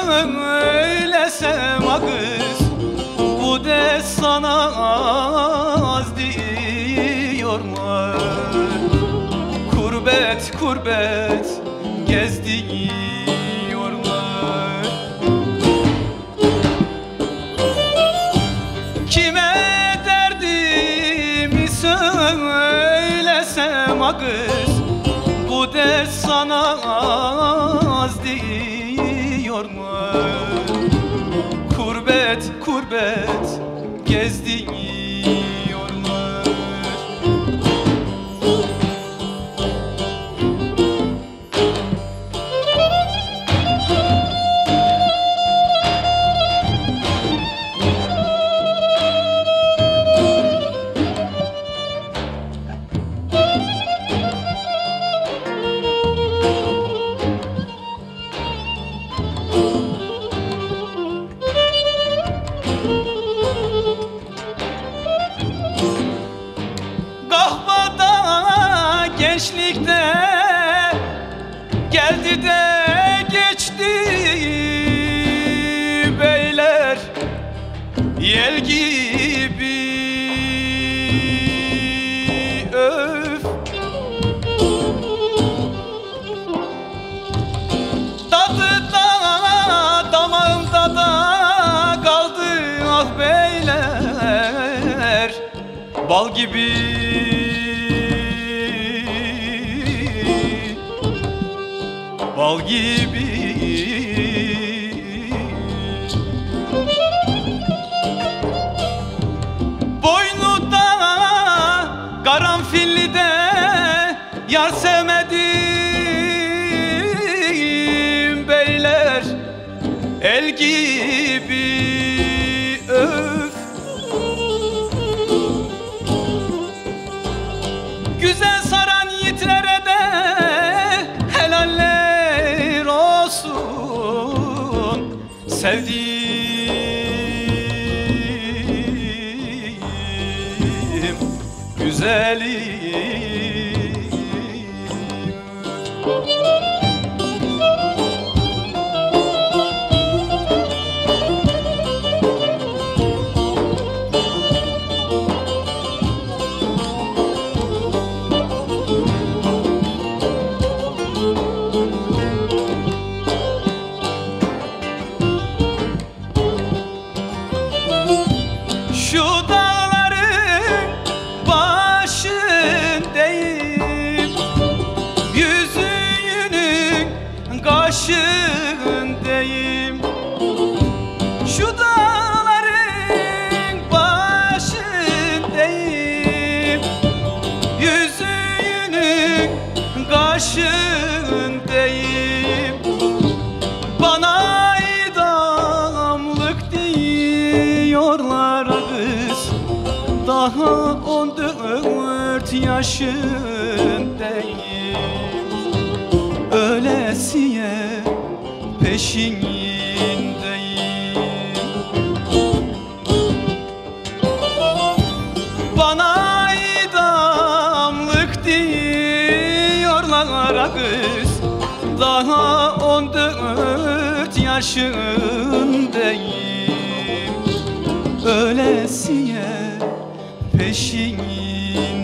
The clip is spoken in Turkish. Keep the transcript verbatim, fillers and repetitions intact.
söylesem a kız, bu de sana az diyorlar. Kurbet kurbet gezdiyorlar. Kime derdimi söylesem a kız, bu de sana az diyorlar. Kurbet kurbet gezdiyorlar. Gençlikte geldi de geçti beyler, yel gibi öf. Tadı da damağımda da kaldı ah beyler, bal gibi. Bal gibi. Boynu da karanfilli de yar sevmedim beyler, el gibi öf. Güzel saran yiğitlere de helaller sevdiğim güzelim. Şu dağların başındayım, yüzünün kaşındayım. Şu dağların başındayım, yüzünün kaşındayım. Bana idamlık diyorlar kız, daha on dört yaşındayım. Ölesiye peşindeyim. Bana idamlık diyorlar kız, daha on dört yaşındayım. Ölesiye peşindeyim.